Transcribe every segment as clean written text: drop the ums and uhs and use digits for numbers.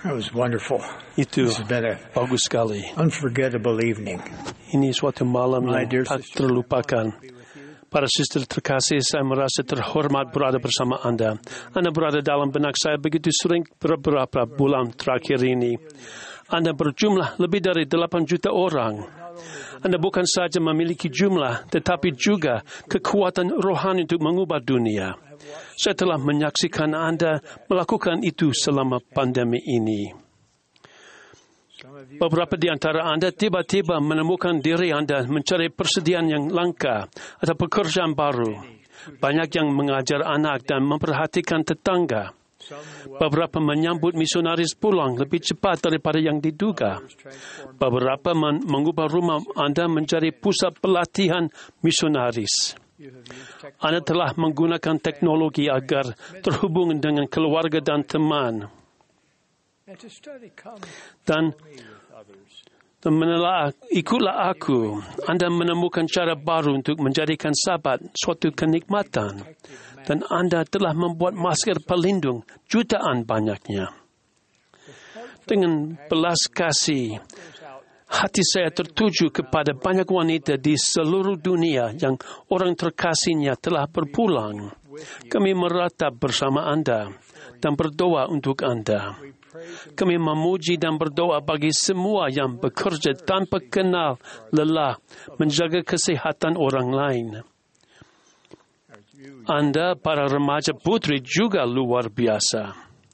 That was wonderful. Itu This has been a bagus sekali. unforgettable evening. Ini suatu malam My yang dear tak sister, terlupakan. Para suster terkasih, saya merasa terhormat berada bersama Anda. Anda berada dalam benak saya begitu sering beberapa bulan terakhir ini. Anda berjumlah lebih dari 8 juta orang. Anda bukan saja memiliki jumlah, tetapi juga kekuatan rohani untuk mengubah dunia. Saya telah menyaksikan Anda melakukan itu selama pandemi ini. Beberapa di antara Anda tiba-tiba menemukan diri Anda mencari persediaan yang langka atau pekerjaan baru. Banyak yang mengajar anak dan memperhatikan tetangga. Beberapa menyambut misionaris pulang lebih cepat daripada yang diduga. Beberapa mengubah rumah Anda menjadi pusat pelatihan misionaris. Anda telah menggunakan teknologi agar terhubung dengan keluarga dan teman. Dan ikutlah aku. Anda menemukan cara baru untuk menjadikan Sabat suatu kenikmatan. Dan Anda telah membuat masker pelindung jutaan banyaknya. Dengan belas kasih, hati saya tertuju kepada banyak wanita di seluruh dunia yang orang terkasihnya telah berpulang. Kami meratap bersama Anda dan berdoa untuk Anda. Kami memuji dan berdoa bagi semua yang bekerja tanpa kenal lelah menjaga kesehatan orang lain. Anda, para remaja putri, juga luar biasa.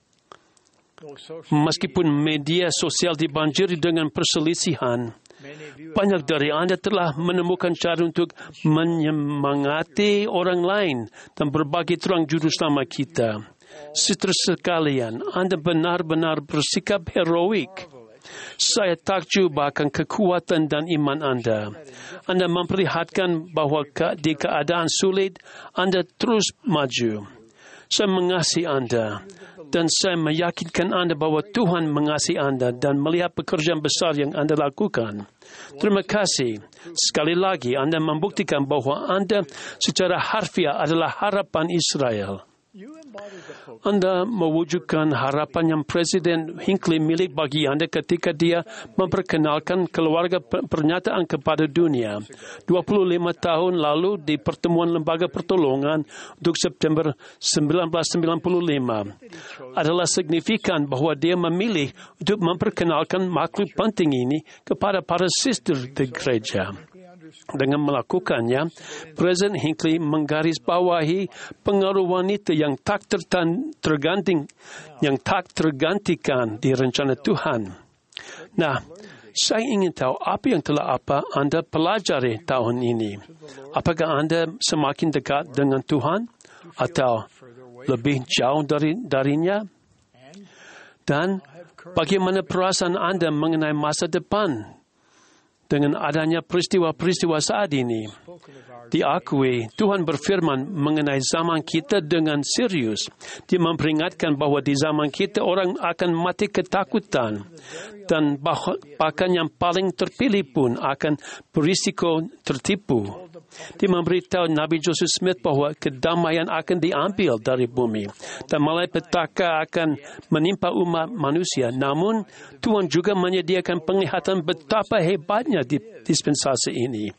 Meskipun media sosial dibanjiri dengan perselisihan, banyak dari Anda telah menemukan cara untuk menyemangati orang lain dan berbagi terang juru selamat kita. Saudara sekalian, Anda benar-benar bersikap heroik. Saya takjub akan kekuatan dan iman Anda. Anda memperlihatkan bahwa di keadaan sulit, Anda terus maju. Saya mengasihi Anda. Dan saya meyakinkan Anda bahwa Tuhan mengasihi Anda dan melihat pekerjaan besar yang Anda lakukan. Terima kasih. Sekali lagi, Anda membuktikan bahwa Anda secara harfiah adalah harapan Israel. Anda mewujudkan harapan yang Presiden Hinckley milik bagi Anda ketika dia memperkenalkan keluarga pernyataan kepada dunia 25 tahun lalu di pertemuan Lembaga Pertolongan untuk September 1995. Adalah signifikan bahwa dia memilih untuk memperkenalkan makhluk penting ini kepada para sister di gereja. Dengan melakukannya, Presiden Hinckley menggarisbawahi pengaruh wanita yang tak tergantikan di rencana Tuhan. Nah, saya ingin tahu apa yang telah Anda pelajari tahun ini. Apakah Anda semakin dekat dengan Tuhan atau lebih jauh darinya? Dan bagaimana perasaan Anda mengenai masa depan? Dengan adanya peristiwa-peristiwa saat ini, diakui Tuhan berfirman mengenai zaman kita dengan serius. Dia memperingatkan bahwa di zaman kita orang akan mati ketakutan dan bahkan yang paling terpilih pun akan berisiko tertipu. Dia memberitahu Nabi Joseph Smith bahwa kedamaian akan diambil dari bumi dan malapetaka akan menimpa umat manusia. Namun, Tuhan juga menyediakan penglihatan betapa hebatnya di dispensasi ini.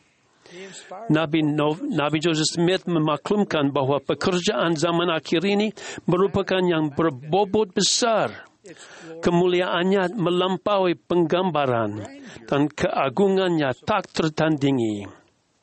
Nabi Joseph Smith memaklumkan bahwa pekerjaan zaman akhir ini merupakan yang berbobot besar. Kemuliaannya melampaui penggambaran dan keagungannya tak tertandingi.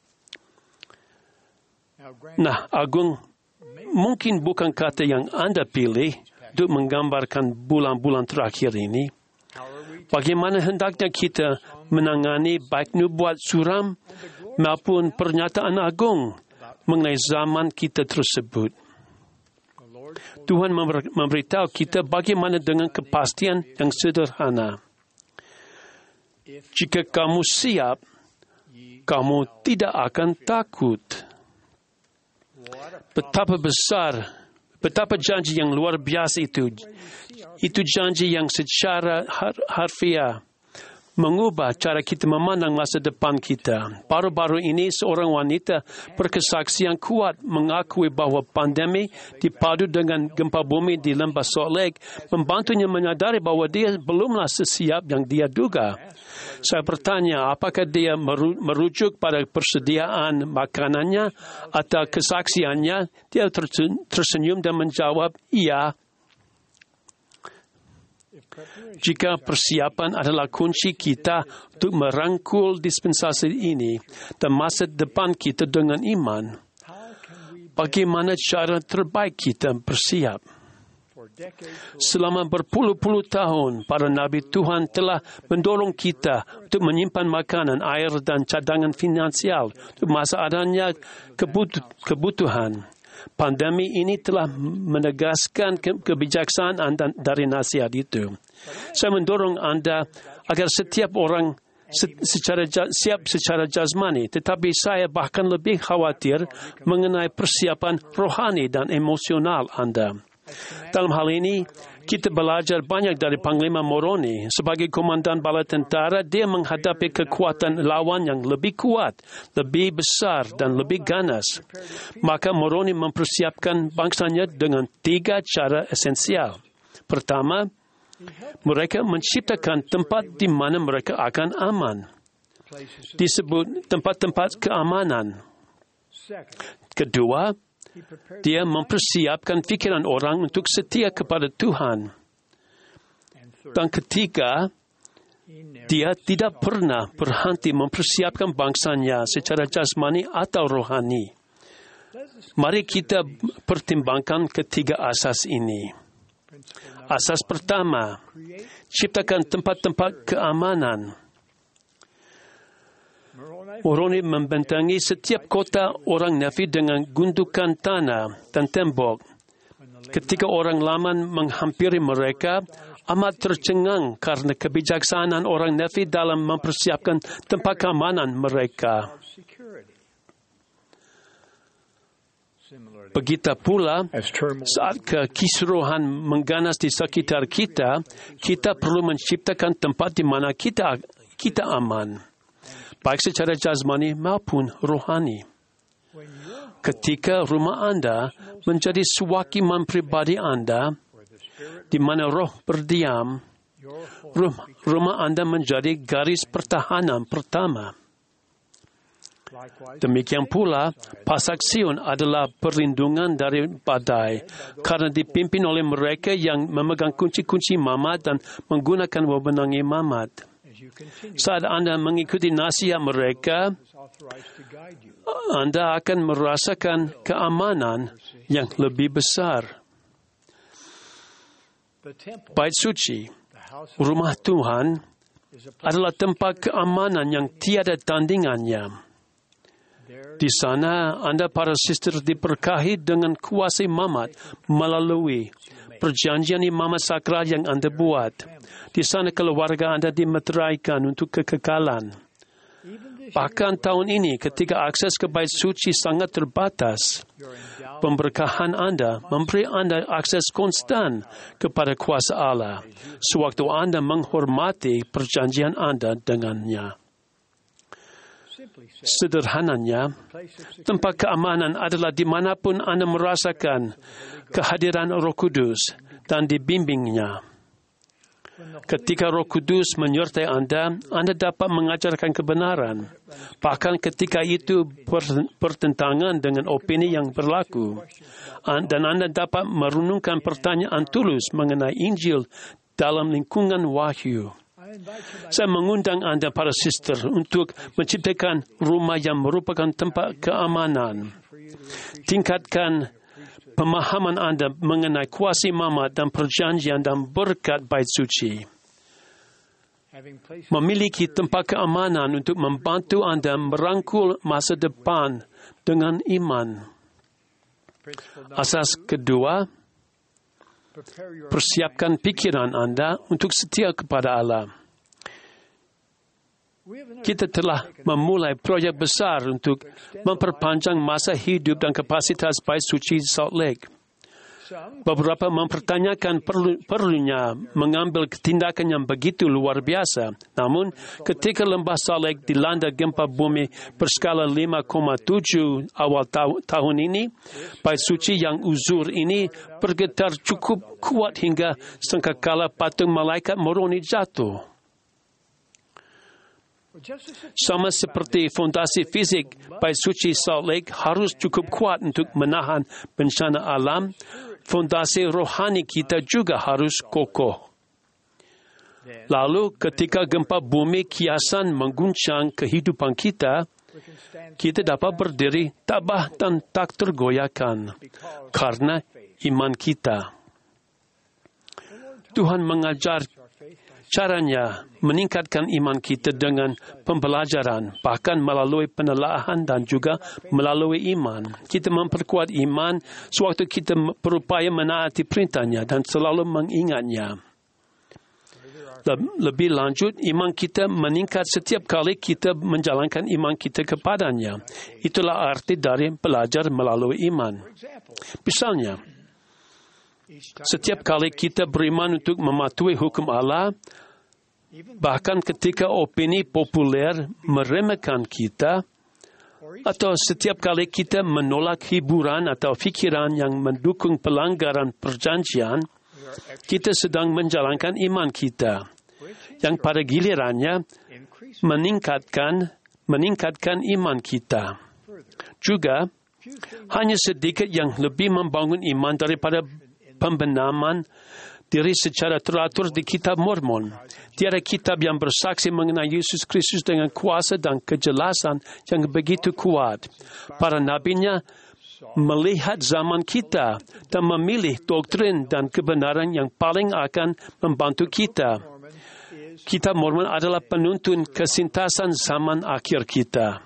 Nah, agung mungkin bukan kata yang Anda pilih untuk menggambarkan bulan-bulan terakhir ini. Bagaimana hendaknya kita menangani baik nubuat suram maupun pernyataan agung mengenai zaman kita tersebut. Tuhan memberitahu kita bagaimana dengan kepastian yang sederhana. Jika kamu siap, kamu tidak akan takut. Betapa besar, betapa janji yang luar biasa itu. Itu janji yang secara harfiah mengubah cara kita memandang masa depan kita. Baru-baru ini seorang wanita berkesaksian kuat mengakui bahawa pandemi dipadu dengan gempa bumi di lembah Salt Lake membantunya menyadari bahawa dia belumlah sesiap yang dia duga. Saya bertanya, apakah dia merujuk pada persediaan makanannya atau kesaksiannya? Dia tersenyum dan menjawab, iya. Jika persiapan adalah kunci kita untuk merangkul dispensasi ini dan masa depan kita dengan iman, bagaimana cara terbaik kita bersiap? Selama berpuluh-puluh tahun, para Nabi Tuhan telah mendorong kita untuk menyimpan makanan, air dan cadangan finansial untuk masa adanya kebutuhan. Pandemi ini telah menegaskan kebijaksanaan dari nasihat itu. Saya mendorong Anda agar setiap orang siap secara jasmani, tetapi saya bahkan lebih khawatir mengenai persiapan rohani dan emosional Anda. Dalam hal ini, kita belajar banyak dari Panglima Moroni. Sebagai komandan bala tentara, dia menghadapi kekuatan lawan yang lebih kuat, lebih besar dan lebih ganas. Maka Moroni mempersiapkan bangsanya dengan 3 cara esensial. Pertama, mereka menciptakan tempat di mana mereka akan aman. Disebut tempat-tempat keamanan. Kedua, dia mempersiapkan fikiran orang untuk setia kepada Tuhan. Dan ketiga, dia tidak pernah berhenti mempersiapkan bangsanya secara jasmani atau rohani. Mari kita pertimbangkan ketiga asas ini. Asas pertama, ciptakan tempat-tempat keamanan. Moroni membentangi setiap kota orang Nafi dengan gundukan tanah dan tembok. Ketika orang Laman menghampiri mereka, amat tercengang karena kebijaksanaan orang Nafi dalam mempersiapkan tempat keamanan mereka. Begitu pula, saat kekisruhan mengganas di sekitar kita, kita perlu menciptakan tempat di mana kita aman, baik secara jasmani maupun rohani. Ketika rumah Anda menjadi sewakiman pribadi Anda, di mana roh berdiam, rumah Anda menjadi garis pertahanan pertama. Demikian pula, Pasak Sion adalah perlindungan dari badai, karena dipimpin oleh mereka yang memegang kunci-kunci Mamat dan menggunakan wewenang Mamat. Saat Anda mengikuti nasihat mereka, Anda akan merasakan keamanan yang lebih besar. Bait suci, rumah Tuhan, adalah tempat keamanan yang tiada tandingannya. Di sana, Anda para sister diberkahi dengan kuasa Mamat melalui perjanjian Mamat sakral yang Anda buat. Di sana keluarga Anda dimeteraikan untuk kekekalan. Bahkan tahun ini, ketika akses ke bait suci sangat terbatas, pemberkahan Anda memberi Anda akses konstan kepada kuasa Allah, sewaktu Anda menghormati perjanjian Anda dengannya. Sederhananya, tempat keamanan adalah dimanapun Anda merasakan kehadiran Roh Kudus dan dibimbingnya. Ketika Roh Kudus menyertai Anda, Anda dapat mengajarkan kebenaran. Bahkan ketika itu bertentangan dengan opini yang berlaku. Dan Anda dapat merenungkan pertanyaan tulus mengenai Injil dalam lingkungan wahyu. Saya mengundang Anda para sister untuk menciptakan rumah yang merupakan tempat keamanan. Tingkatkan pemahaman Anda mengenai kuasa Mamat dan perjanjian dan berkat bait suci. Memiliki tempat keamanan untuk membantu Anda merangkul masa depan dengan iman. Asas kedua, persiapkan pikiran Anda untuk setia kepada Allah. Kita telah memulai proyek besar untuk memperpanjang masa hidup dan kapasitas bait suci Salt Lake. Beberapa mempertanyakan perlunya mengambil tindakan yang begitu luar biasa. Namun, ketika lembah Saleh dilanda gempa bumi berskala 5,7 awal tahun ini, bait suci yang uzur ini bergetar cukup kuat hingga sangkakala patung malaikat Moroni jatuh. Sama seperti fondasi fizik, bait suci Salt Lake harus cukup kuat untuk menahan bencana alam. Fondasi rohani kita juga harus kokoh. Lalu ketika gempa bumi kiasan mengguncang kehidupan kita, kita dapat berdiri tabah dan tak tergoyahkan karena iman kita. Tuhan mengajar caranya meningkatkan iman kita dengan pembelajaran, bahkan melalui penelaahan dan juga melalui iman. Kita memperkuat iman sewaktu kita berupaya menaati perintahnya dan selalu mengingatnya. Lebih lanjut, iman kita meningkat setiap kali kita menjalankan iman kita kepadanya. Itulah arti dari belajar melalui iman. Misalnya, setiap kali kita beriman untuk mematuhi hukum Allah, bahkan ketika opini populer meremehkan kita, atau setiap kali kita menolak hiburan atau fikiran yang mendukung pelanggaran perjanjian, kita sedang menjalankan iman kita, yang pada gilirannya meningkatkan iman kita. Juga, hanya sedikit yang lebih membangun iman daripada pembenaman diri secara teratur di kitab Mormon. Tiada kitab yang bersaksi mengenai Yesus Kristus dengan kuasa dan kejelasan yang begitu kuat. Para nabinya melihat zaman kita dan memilih doktrin dan kebenaran yang paling akan membantu kita. Kitab Mormon adalah penuntun kesintasan zaman akhir kita.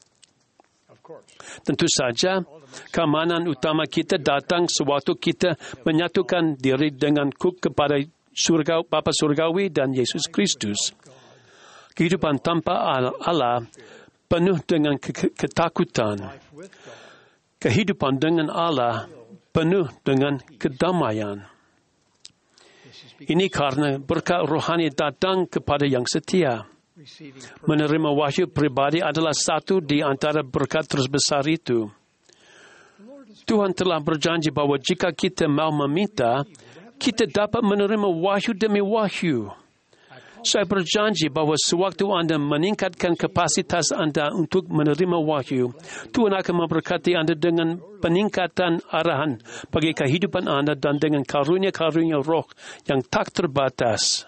Tentu saja, keamanan utama kita datang sewaktu kita menyatukan diri dengan kepada Bapa Surgawi dan Yesus Kristus. Kehidupan tanpa Allah penuh dengan ketakutan. Kehidupan dengan Allah penuh dengan kedamaian. Ini karena berkat rohani datang kepada yang setia. Menerima wahyu pribadi adalah satu di antara berkat terbesar itu. Tuhan telah berjanji bahawa jika kita mau meminta, kita dapat menerima wahyu demi wahyu. Saya berjanji bahawa sewaktu Anda meningkatkan kapasitas Anda untuk menerima wahyu, Tuhan akan memberkati Anda dengan peningkatan arahan bagi kehidupan Anda dan dengan karunia-karunia roh yang tak terbatas.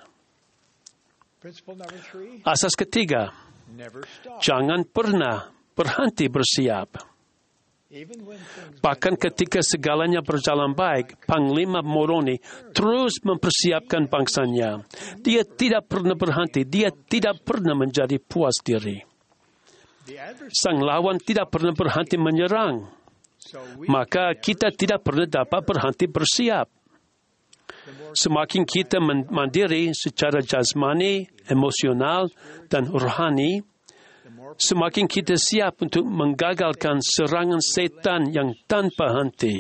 Asas ketiga, jangan pernah berhenti bersiap. Bahkan ketika segalanya berjalan baik, Panglima Moroni terus mempersiapkan bangsanya. Dia tidak pernah berhenti, dia tidak pernah menjadi puas diri. Sang lawan tidak pernah berhenti menyerang, maka kita tidak pernah dapat berhenti bersiap. Semakin kita mandiri secara jasmani, emosional, dan rohani, semakin kita siap untuk menggagalkan serangan setan yang tanpa henti.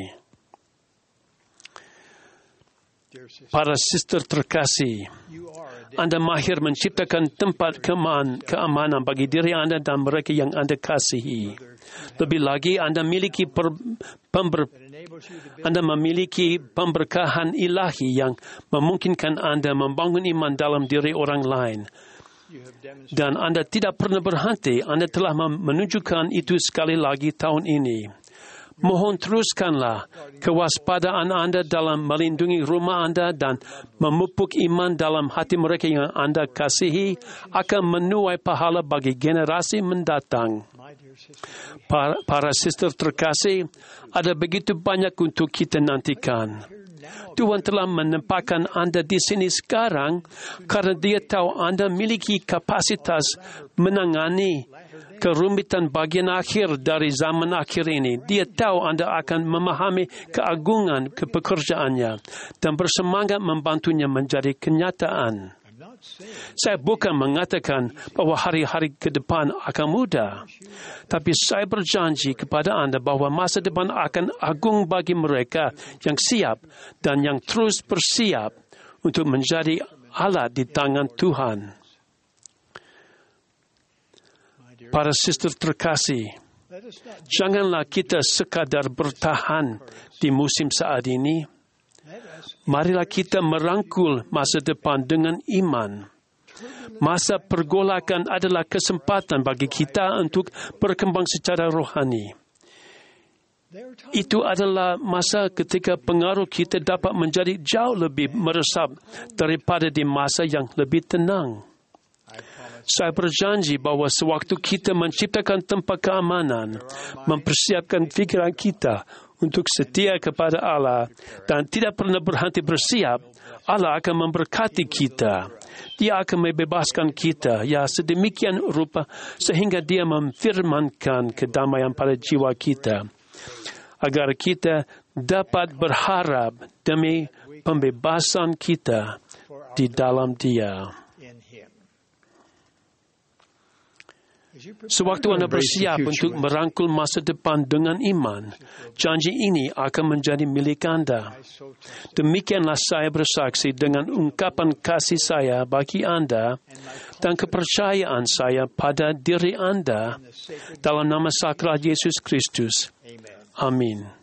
Para sister terkasih, Anda mahir menciptakan tempat keamanan bagi diri Anda dan mereka yang Anda kasihi. Lebih lagi, Anda memiliki pemberkahan ilahi yang memungkinkan Anda membangun iman dalam diri orang lain. Dan Anda tidak pernah berhenti. Anda telah menunjukkan itu sekali lagi tahun ini. Mohon teruskanlah kewaspadaan Anda dalam melindungi rumah Anda dan memupuk iman dalam hati mereka yang Anda kasihi akan menuai pahala bagi generasi mendatang. Para sister terkasih, ada begitu banyak untuk kita nantikan. Tuhan telah menempatkan Anda di sini sekarang karena Dia tahu Anda memiliki kapasitas menangani kerumitan bagian akhir dari zaman akhir ini. Dia tahu Anda akan memahami keagungan pekerjaannya dan bersemangat membantunya menjadi kenyataan. Saya bukan mengatakan bahwa hari-hari ke depan akan mudah, tapi saya berjanji kepada Anda bahwa masa depan akan agung bagi mereka yang siap dan yang terus bersiap untuk menjadi alat di tangan Tuhan. Para sister terkasih, janganlah kita sekadar bertahan di musim saat ini. Marilah kita merangkul masa depan dengan iman. Masa pergolakan adalah kesempatan bagi kita untuk berkembang secara rohani. Itu adalah masa ketika pengaruh kita dapat menjadi jauh lebih meresap daripada di masa yang lebih tenang. Saya berjanji bahwa sewaktu kita menciptakan tempat keamanan, mempersiapkan fikiran kita untuk setia kepada Allah dan tidak pernah berhenti bersiap, Allah akan memberkati kita. Dia akan membebaskan kita, sedemikian rupa sehingga Dia memfirmankan kedamaian pada jiwa kita, agar kita dapat berharap demi pembebasan kita di dalam Dia. Sewaktu Anda bersiap untuk merangkul masa depan dengan iman, janji ini akan menjadi milik Anda. Demikianlah saya bersaksi dengan ungkapan kasih saya bagi Anda dan kepercayaan saya pada diri Anda dalam nama sakral Yesus Kristus. Amin.